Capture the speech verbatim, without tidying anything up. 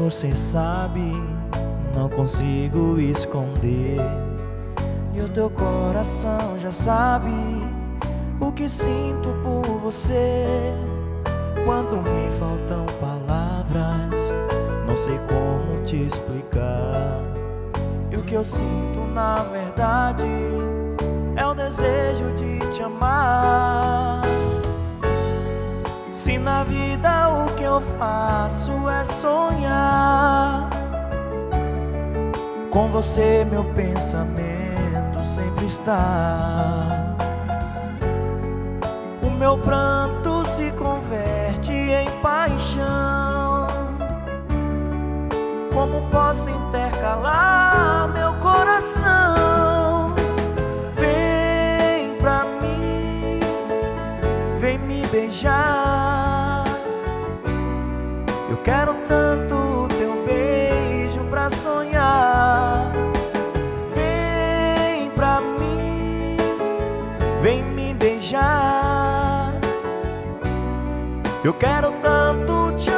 você sabe, não consigo esconder. E o teu coração já sabe o que sinto por você. Quando me faltam palavras, não sei como te explicar. E o que eu sinto na verdade é o desejo de te amar. Se na vida o que eu faço é sonhar, com você meu pensamento sempre está. O meu pranto se converte em paixão. Como posso intercalar meu coração? Vem pra mim, vem me beijar. Eu quero tanto o teu beijo pra sonhar. Vem pra mim, vem me beijar. Eu quero tanto te